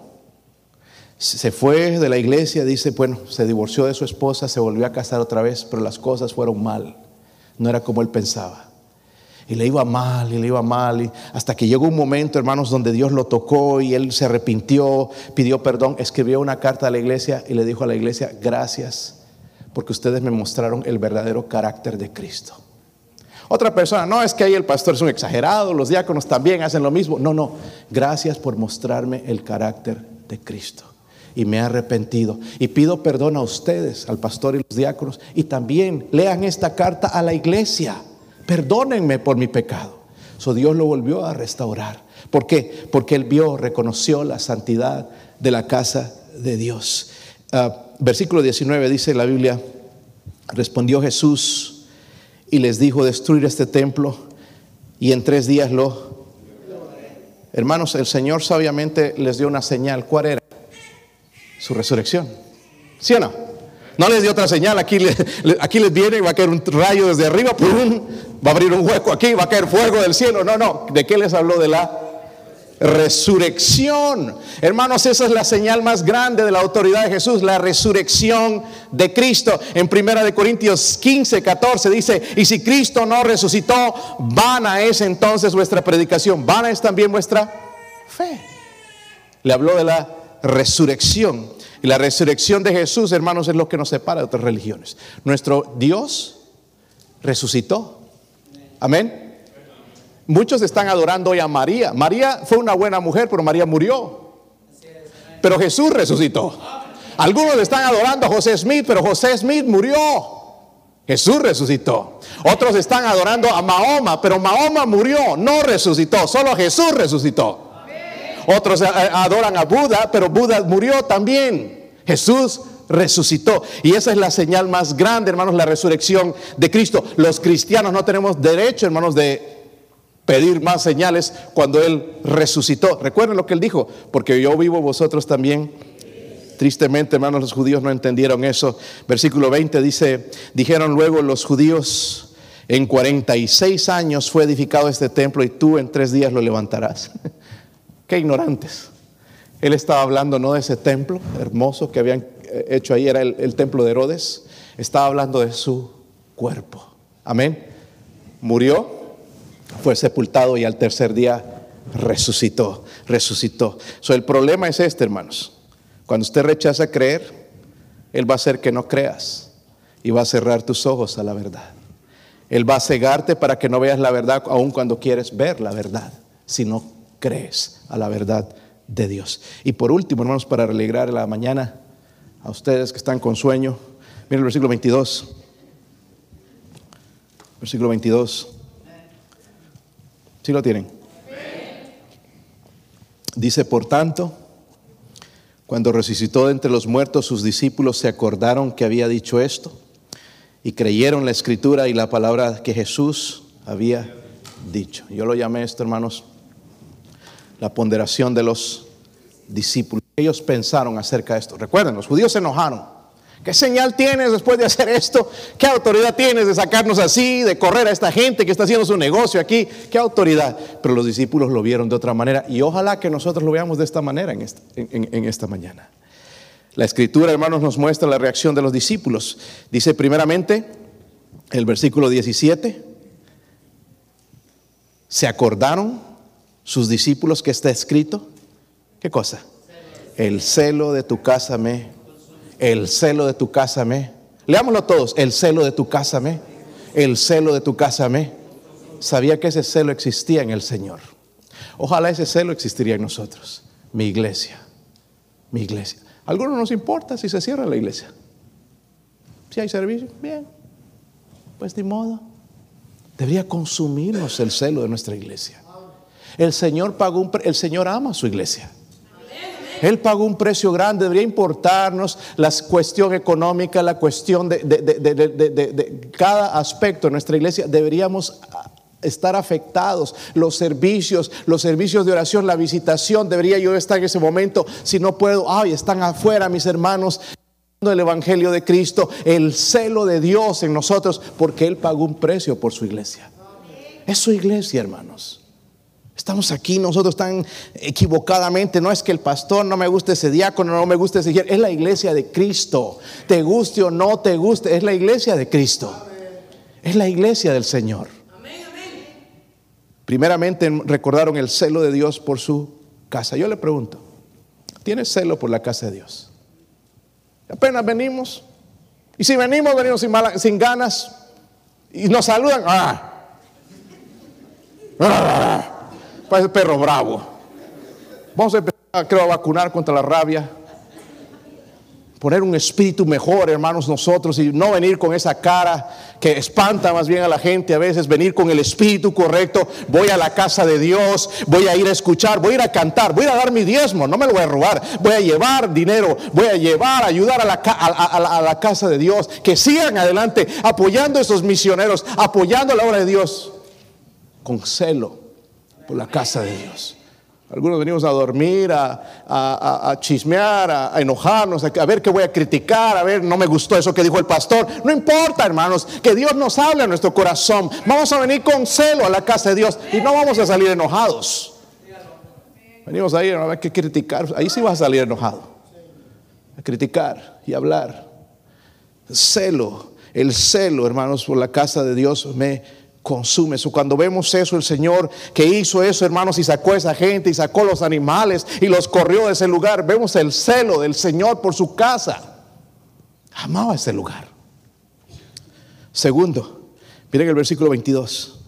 Speaker 1: Se fue de la iglesia, dice, bueno, se divorció de su esposa, se volvió a casar otra vez, pero las cosas fueron mal. No era como él pensaba. Y le iba mal, y le iba mal, y hasta que llegó un momento, hermanos, donde Dios lo tocó y él se arrepintió, pidió perdón, escribió una carta a la iglesia y le dijo a la iglesia: gracias, porque ustedes me mostraron el verdadero carácter de Cristo. Otra persona: no, es que ahí el pastor es un exagerado, los diáconos también hacen lo mismo. No, no, gracias por mostrarme el carácter de Cristo. Y me he arrepentido y pido perdón a ustedes, al pastor y los diáconos, y también lean esta carta a la iglesia. Perdónenme por mi pecado. So Dios lo volvió a restaurar. ¿Por qué? Porque él vio, reconoció la santidad de la casa de Dios. Uh, versículo diecinueve dice la Biblia: respondió Jesús y les dijo: destruir este templo y en tres días lo... Hermanos, el Señor sabiamente les dio una señal. ¿Cuál era? Su resurrección. ¿Sí o no? No les dio otra señal. Aquí, le, aquí les viene y va a caer un rayo desde arriba. ¡Pum! Va a abrir un hueco aquí. Va a caer fuego del cielo. No, no. ¿De qué les habló? De la resurrección. Hermanos, esa es la señal más grande de la autoridad de Jesús, la resurrección de Cristo. En primera de Corintios quince, catorce dice: y si Cristo no resucitó, vana es entonces vuestra predicación, vana es también vuestra fe. Le habló de la resurrección. Y la resurrección de Jesús, hermanos, es lo que nos separa de otras religiones. Nuestro Dios resucitó. Amén. Muchos están adorando hoy a María. María fue una buena mujer, pero María murió. Pero Jesús resucitó. Algunos están adorando a José Smith, pero José Smith murió. Jesús resucitó. Otros están adorando a Mahoma, pero Mahoma murió, no resucitó. Solo Jesús resucitó. Otros adoran a Buda, pero Buda murió también. Jesús resucitó. Y esa es la señal más grande, hermanos, la resurrección de Cristo. Los cristianos no tenemos derecho, hermanos, de pedir más señales cuando Él resucitó. Recuerden lo que Él dijo: porque yo vivo, vosotros también. Tristemente, hermanos, los judíos no entendieron eso. Versículo veinte dice: dijeron luego los judíos: en cuarenta y seis años fue edificado este templo y tú en tres días lo levantarás. Qué ignorantes. Él estaba hablando no de ese templo hermoso que habían hecho ahí, era el, el templo de Herodes. Estaba hablando de su cuerpo. Amén. Murió, fue sepultado y al tercer día resucitó. Resucitó. So, el problema es este, hermanos. Cuando usted rechaza creer, Él va a hacer que no creas y va a cerrar tus ojos a la verdad. Él va a cegarte para que no veas la verdad, aun cuando quieres ver la verdad, si no crees a la verdad de Dios. Y por último, hermanos, para alegrar la mañana a ustedes que están con sueño, miren el versículo veintidós. Versículo veintidós. ¿Sí lo tienen? Dice: por tanto, cuando resucitó de entre los muertos, sus discípulos se acordaron que había dicho esto y creyeron la escritura y la palabra que Jesús había dicho. Yo lo llamé esto, hermanos, la ponderación de los discípulos. Ellos pensaron acerca de esto. Recuerden, los judíos se enojaron. ¿Qué señal tienes después de hacer esto? ¿Qué autoridad tienes de sacarnos así, de correr a esta gente que está haciendo su negocio aquí? ¿Qué autoridad? Pero los discípulos lo vieron de otra manera, y ojalá que nosotros lo veamos de esta manera en esta, en, en esta mañana. La escritura, hermanos, nos muestra la reacción de los discípulos. Dice primeramente, el versículo diecisiete: se acordaron sus discípulos que está escrito. ¿Qué cosa? El celo de tu casa me, el celo de tu casa me. Leámoslo todos: el celo de tu casa me, el celo de tu casa me. Sabía que ese celo existía en el Señor. Ojalá ese celo existiría en nosotros. Mi iglesia, mi iglesia. A algunos nos importa si se cierra la iglesia. Si hay servicio, bien, pues ni modo. Debería consumirnos el celo de nuestra iglesia. El Señor pagó un pre- el Señor ama a su iglesia. Él pagó un precio grande. Debería importarnos la cuestión económica, la cuestión de, de, de, de, de, de, de cada aspecto de nuestra iglesia. Deberíamos estar afectados. Los servicios, los servicios de oración, la visitación. Debería yo estar en ese momento. Si no puedo, ay, están afuera mis hermanos, el evangelio de Cristo, el celo de Dios en nosotros, porque Él pagó un precio por su iglesia. Es su iglesia, hermanos. Estamos aquí nosotros tan equivocadamente. No es que el pastor no me guste, ese diácono no me guste, ese, es la iglesia de Cristo. Te guste o no te guste, es la iglesia de Cristo. Es la iglesia del Señor. Primeramente recordaron el celo de Dios por su casa. Yo le pregunto, ¿tienes celo por la casa de Dios? Apenas venimos, y si venimos, venimos sin, mala, sin ganas, y nos saludan, ¡ah! ¡Ah! Parece perro bravo. Vamos a empezar, creo, a vacunar contra la rabia. Poner un espíritu mejor, hermanos, nosotros, y no venir con esa cara que espanta más bien a la gente a veces. Venir con el espíritu correcto. Voy a la casa de Dios, voy a ir a escuchar, voy a ir a cantar, voy a ir a dar mi diezmo, no me lo voy a robar, voy a llevar dinero, voy a llevar, a ayudar a la, a, a, a, la, a la casa de Dios. Que sigan adelante apoyando a esos misioneros, apoyando la obra de Dios con celo por la casa de Dios. Algunos venimos a dormir, a, a, a chismear, a, a enojarnos, a, a ver qué voy a criticar, a ver, no me gustó eso que dijo el pastor. No importa, hermanos, que Dios nos hable a nuestro corazón. Vamos a venir con celo a la casa de Dios y no vamos a salir enojados. Venimos ahí a ver qué criticar. Ahí sí vas a salir enojado. A criticar y hablar. Celo, el celo, hermanos, por la casa de Dios me consume. Eso, cuando vemos eso, el Señor que hizo eso, hermanos, y sacó a esa gente y sacó los animales y los corrió de ese lugar, vemos el celo del Señor por su casa. Amaba ese lugar. Segundo, miren el versículo veintidós.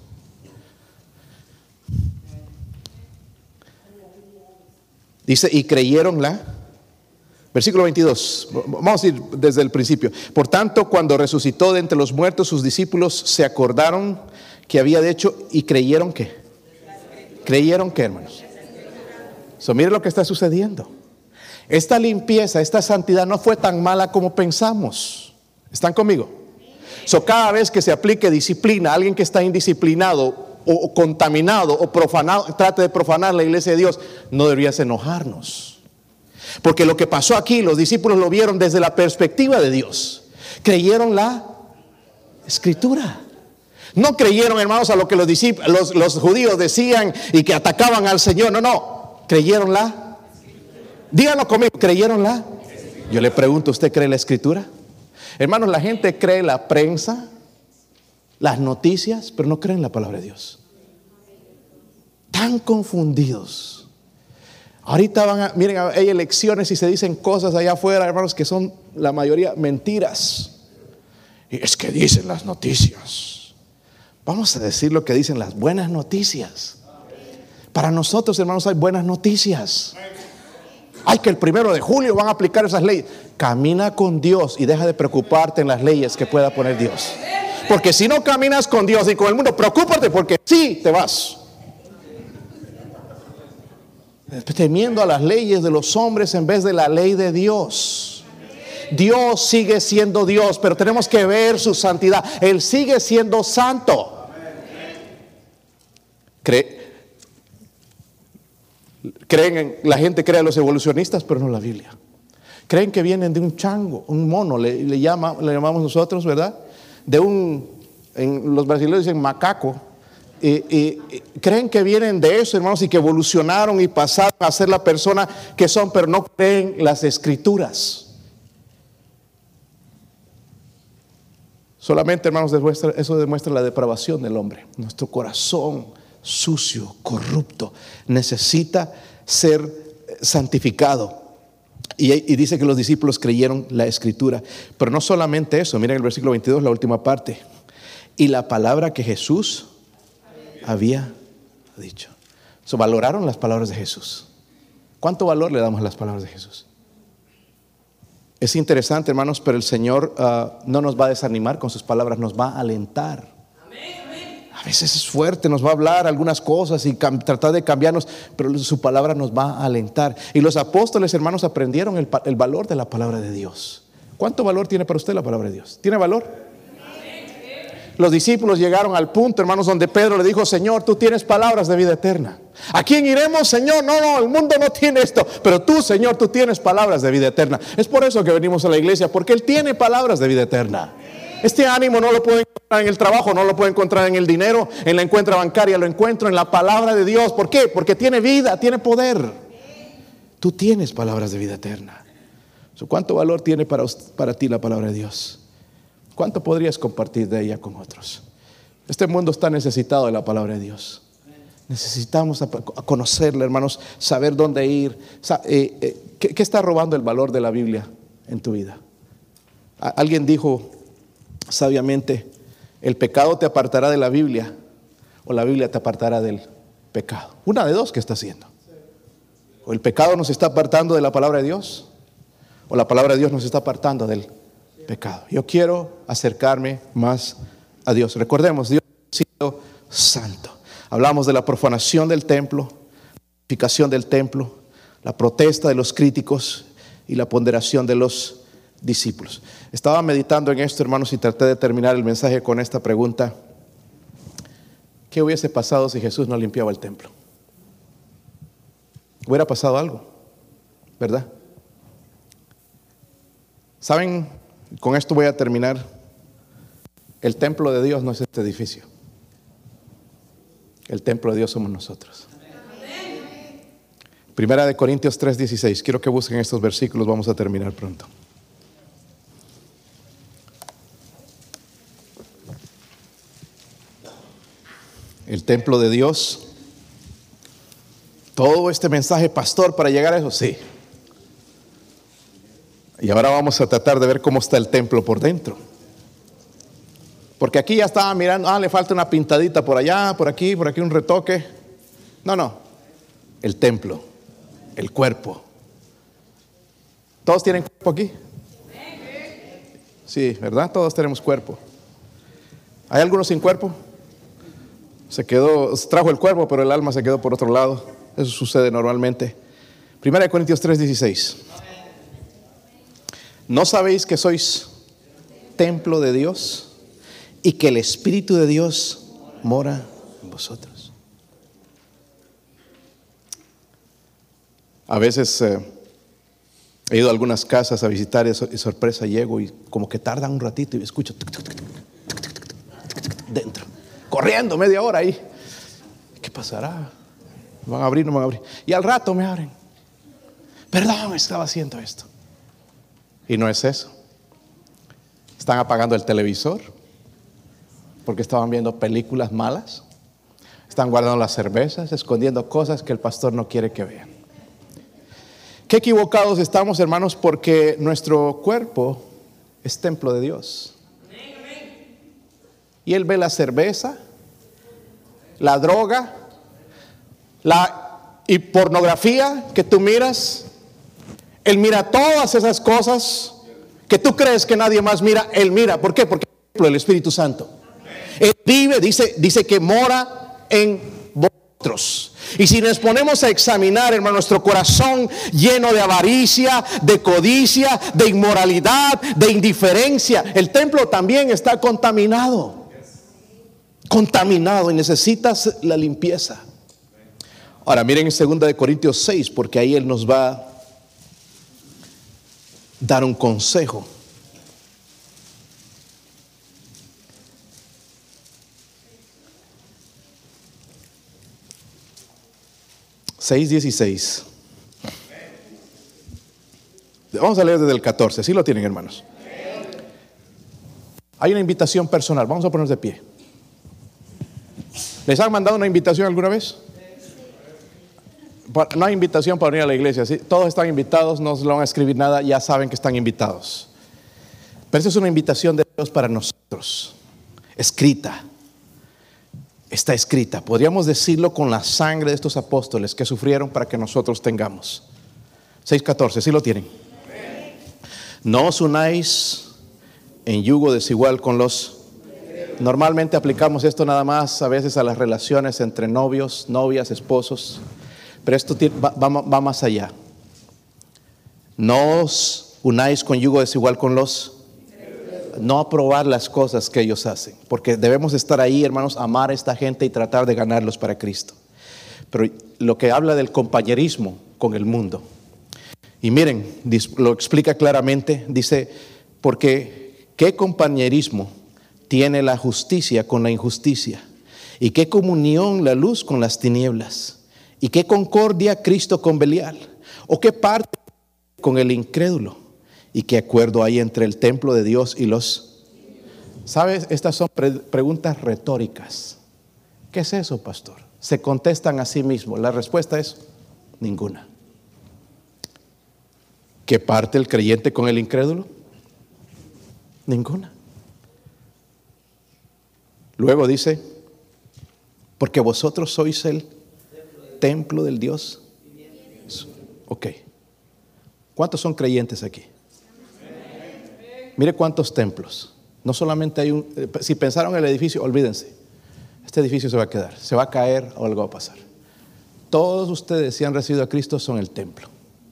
Speaker 1: Dice, y creyeronla. Versículo veintidós, vamos a ir desde el principio. Por tanto, cuando resucitó de entre los muertos, sus discípulos se acordaron que había de hecho y creyeron que. ¿Creyeron qué, hermanos? So, miren lo que está sucediendo. Esta limpieza, esta santidad no fue tan mala como pensamos. ¿Están conmigo? So, cada vez que se aplique disciplina, alguien que está indisciplinado o, o contaminado o profanado, trate de profanar la iglesia de Dios, no deberías enojarnos. Porque lo que pasó aquí, los discípulos lo vieron desde la perspectiva de Dios. Creyeron la Escritura. No creyeron, hermanos, a lo que los, los, los judíos decían y que atacaban al Señor. No, no. Creyeron la. Díganlo conmigo. ¿Creyeron la? Yo le pregunto, ¿usted cree la Escritura? Hermanos, la gente cree la prensa, las noticias, pero no creen la palabra de Dios. Tan confundidos. Ahorita van a, miren, hay elecciones y se dicen cosas allá afuera, hermanos, que son la mayoría mentiras. Y es que dicen las noticias. Vamos a decir lo que dicen las buenas noticias. Para nosotros, hermanos, hay buenas noticias. Ay, que el primero de julio van a aplicar esas leyes. Camina con Dios y deja de preocuparte en las leyes que pueda poner Dios. Porque si no caminas con Dios y con el mundo, preocúpate porque sí te vas. Temiendo a las leyes de los hombres en vez de la ley de Dios. Dios sigue siendo Dios, pero tenemos que ver su santidad. Él sigue siendo santo. Cree, creen en, la gente cree a los evolucionistas, pero no la Biblia. Creen que vienen de un chango, un mono, le, le, llama, le llamamos nosotros, ¿verdad? De un, en los brasileños dicen macaco. Y, y, y creen que vienen de eso, hermanos, y que evolucionaron y pasaron a ser la persona que son, pero no creen las Escrituras. Solamente, hermanos, demuestra, eso demuestra la depravación del hombre. Nuestro corazón sucio, corrupto, necesita ser santificado. Y, y dice que los discípulos creyeron la Escritura. Pero no solamente eso, miren el versículo veintidós, la última parte. Y la palabra que Jesús había dicho. So, valoraron las palabras de Jesús. ¿Cuánto valor le damos a las palabras de Jesús? Es interesante, hermanos, pero el Señor uh, no nos va a desanimar con sus palabras, nos va a alentar. A veces es fuerte, nos va a hablar algunas cosas y cam- tratar de cambiarnos, pero su palabra nos va a alentar. Y los apóstoles, hermanos, aprendieron el, el valor de la palabra de Dios. ¿Cuánto valor tiene para usted la palabra de Dios? ¿Tiene valor? Los discípulos llegaron al punto, hermanos, donde Pedro le dijo: Señor, tú tienes palabras de vida eterna. ¿A quién iremos, Señor? No, no, el mundo no tiene esto, pero tú, Señor, tú tienes palabras de vida eterna. Es por eso que venimos a la iglesia, porque Él tiene palabras de vida eterna. Este ánimo no lo puedo encontrar en el trabajo, no lo puedo encontrar en el dinero, en la encuentra bancaria, lo encuentro en la palabra de Dios. ¿Por qué? Porque tiene vida, tiene poder. Tú tienes palabras de vida eterna. ¿Cuánto valor tiene para, para ti la palabra de Dios? ¿Cuánto podrías compartir de ella con otros? Este mundo está necesitado de la palabra de Dios. Necesitamos conocerla, hermanos, saber dónde ir. Eh, eh, ¿qué, ¿Qué está robando el valor de la Biblia en tu vida? Alguien dijo sabiamente: el pecado te apartará de la Biblia o la Biblia te apartará del pecado. Una de dos que está haciendo. O el pecado nos está apartando de la palabra de Dios, o la palabra de Dios nos está apartando del pecado. Yo quiero acercarme más a Dios. Recordemos, Dios ha sido santo. Hablamos de la profanación del templo, la purificación del templo, la protesta de los críticos y la ponderación de los discípulos. Estaba meditando en esto, hermanos, y traté de terminar el mensaje con esta pregunta: ¿qué hubiese pasado si Jesús no limpiaba el templo? hubiera pasado algo, ¿verdad? ¿Saben? Con esto voy a terminar. El templo de Dios no es este edificio. El templo de Dios somos nosotros. Primera de Corintios tres dieciséis. Quiero que busquen estos versículos, vamos a terminar pronto. El templo de Dios. Todo este mensaje, pastor, para llegar a eso, sí. Y ahora vamos a tratar de ver cómo está el templo por dentro. Porque aquí ya estaba mirando, ah, le falta una pintadita por allá, por aquí, por aquí un retoque. No, no. El templo, el cuerpo. ¿Todos tienen cuerpo aquí? Sí, ¿verdad? Todos tenemos cuerpo. ¿Hay algunos sin cuerpo? Se quedó, trajo el cuerpo, pero el alma se quedó por otro lado. Eso sucede normalmente. Primera de Corintios tres dieciséis. ¿No sabéis que sois templo de Dios y que el Espíritu de Dios mora en vosotros? A veces eh, he ido a algunas casas a visitar y, y sorpresa llego y como que tardan un ratito y escucho tuc, tuc, tuc, tuc, tuc, tuc, tuc, tuc, dentro, corriendo media hora ahí. ¿Qué pasará? ¿Me van a abrir? No me van a abrir. Y al rato me abren. Perdón, estaba haciendo esto. Y no es eso. Están apagando el televisor porque estaban viendo películas malas. Están guardando las cervezas, escondiendo cosas que el pastor no quiere que vean. Qué equivocados estamos, hermanos, porque nuestro cuerpo es templo de Dios. Y Él ve la cerveza, la droga, la y pornografía que tú miras. Él mira todas esas cosas que tú crees que nadie más mira. Él mira. ¿Por qué? Porque es el Espíritu Santo. Él vive, dice, dice que mora en vosotros. Y si nos ponemos a examinar, hermano, nuestro corazón lleno de avaricia, de codicia, de inmoralidad, de indiferencia, el templo también está contaminado. Contaminado y necesitas la limpieza. Ahora miren en segunda de Corintios seis, porque ahí Él nos va a dar un consejo. seis dieciséis. Vamos a leer desde el catorce. ¿Sí lo tienen, hermanos? Hay una invitación personal. Vamos a ponernos de pie. ¿Les han mandado una invitación alguna vez? No hay invitación para venir a la iglesia, ¿sí? Todos están invitados, no se lo van a escribir nada, ya saben que están invitados. Pero esa es una invitación de Dios para nosotros, escrita. Está escrita, podríamos decirlo, con la sangre de estos apóstoles que sufrieron para que nosotros tengamos. seis catorce, ¿sí lo tienen? No os unáis en yugo desigual con los... Normalmente aplicamos esto nada más a veces a las relaciones entre novios, novias, esposos. Pero esto va, va, va más allá. No os unáis con yugo desigual con los... No aprobar las cosas que ellos hacen. Porque debemos estar ahí, hermanos, amar a esta gente y tratar de ganarlos para Cristo. Pero lo que habla del compañerismo con el mundo. Y miren, lo explica claramente. Dice, porque ¿qué compañerismo tiene la justicia con la injusticia? ¿Y qué comunión la luz con las tinieblas? ¿Y qué concordia Cristo con Belial? ¿O qué parte con el incrédulo? ¿Y qué acuerdo hay entre el templo de Dios y los? ¿Sabes? Estas son pre- preguntas retóricas. ¿Qué es eso, pastor? Se contestan a sí mismos. La respuesta es ninguna. ¿Qué parte el creyente con el incrédulo? Ninguna. Luego dice, porque vosotros sois el templo del Dios. Ok. ¿Cuántos son creyentes aquí? Mire cuántos templos. No solamente hay un... Si pensaron en el edificio, olvídense. Este edificio se va a quedar, se va a caer o algo va a pasar. Todos ustedes, si han recibido a Cristo, son el templo.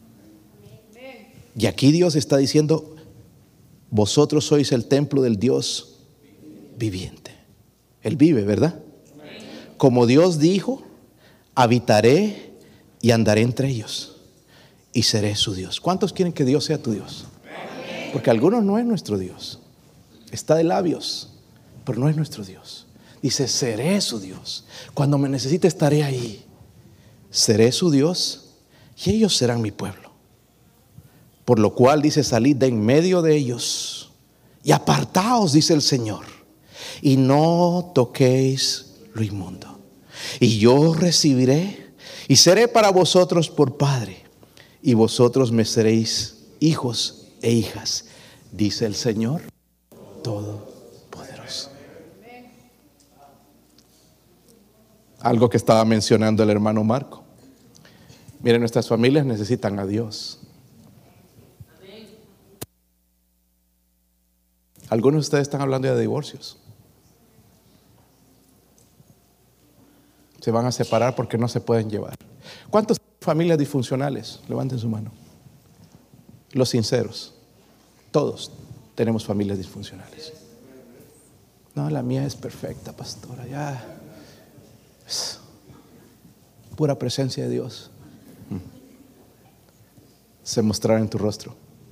Speaker 1: Y aquí Dios está diciendo, vosotros sois el templo del Dios viviente. Él vive, ¿verdad? Como Dios dijo, habitaré y andaré entre ellos y seré su Dios. ¿Cuántos quieren que Dios sea tu Dios? Porque algunos no es nuestro Dios. Está de labios, pero no es nuestro Dios. Dice, seré su Dios. Cuando me necesite estaré ahí. Seré su Dios y ellos serán mi pueblo. Por lo cual dice, salid de en medio de ellos y apartaos, dice el Señor, y no toquéis lo inmundo. Y yo recibiré y seré para vosotros por Padre, y vosotros me seréis hijos e hijas, dice el Señor Todopoderoso. Algo que estaba mencionando el hermano Marco. Miren, nuestras familias necesitan a Dios. Algunos de ustedes están hablando de divorcios. Se van a separar porque no se pueden llevar. ¿Cuántas familias disfuncionales? Levanten su mano. Los sinceros. Todos tenemos familias disfuncionales. No, la mía es perfecta, pastora. Ya es pura presencia de Dios. Se mostrará en tu rostro.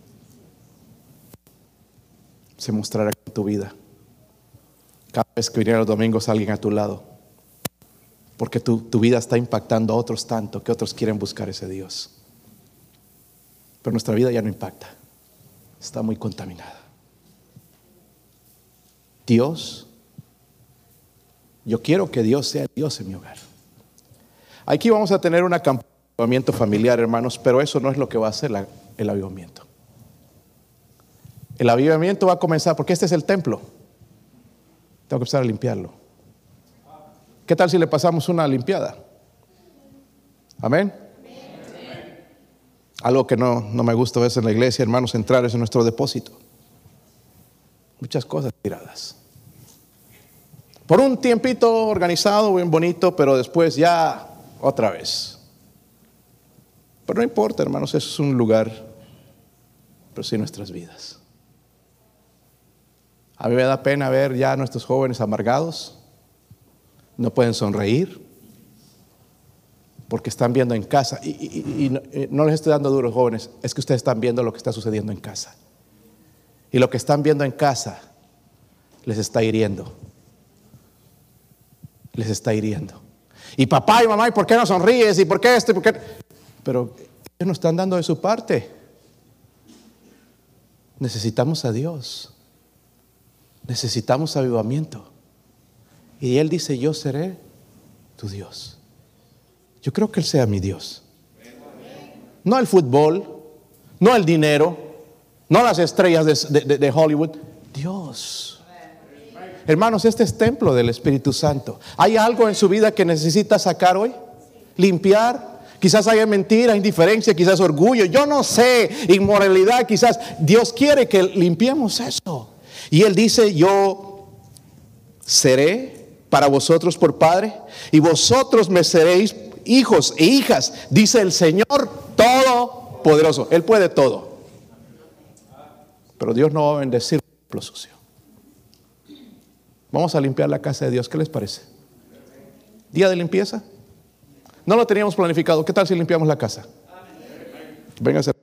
Speaker 1: Se mostrará en tu vida. Cada vez que viniera los domingos alguien a tu lado. Porque tu, tu vida está impactando a otros tanto que otros quieren buscar ese Dios. Pero nuestra vida ya no impacta. Está muy contaminada. Dios, yo quiero que Dios sea Dios en mi hogar. Aquí vamos a tener una campaña de avivamiento familiar, hermanos, pero eso no es lo que va a hacer la, el avivamiento. El avivamiento va a comenzar porque este es el templo. Tengo que empezar a limpiarlo. ¿Qué tal si le pasamos una limpiada? Amén. Algo que no, no me gusta a veces en la iglesia, hermanos, entrar es en nuestro depósito. Muchas cosas tiradas. Por un tiempito organizado, bien bonito, pero después ya otra vez. Pero no importa, hermanos, eso es un lugar, pero sí nuestras vidas. A mí me da pena ver ya a nuestros jóvenes amargados. No pueden sonreír porque están viendo en casa. Y, y, y, no, y no les estoy dando duros, jóvenes. Es que ustedes están viendo lo que está sucediendo en casa. Y lo que están viendo en casa les está hiriendo. Les está hiriendo. Y papá y mamá, ¿y por qué no sonríes? ¿Y por qué esto? ¿Y por qué? Pero ellos no están dando de su parte. Necesitamos a Dios. Necesitamos avivamiento. Y Él dice, yo seré tu Dios. Yo creo que Él sea mi Dios. No el fútbol, no el dinero, no las estrellas de, de, de Hollywood. Dios. Hermanos, este es templo del Espíritu Santo. ¿Hay algo en su vida que necesita sacar hoy? Limpiar. Quizás haya mentira, indiferencia, quizás orgullo. Yo no sé, inmoralidad. Quizás Dios quiere que limpiemos eso. Y Él dice, yo seré para vosotros por Padre, y vosotros me seréis hijos e hijas, dice el Señor Todopoderoso. Él puede todo, pero Dios no va a bendecir lo sucio. Vamos a limpiar la casa de Dios. ¿Qué les parece? Día de limpieza. No lo teníamos planificado. ¿Qué tal si limpiamos la casa? Véngase.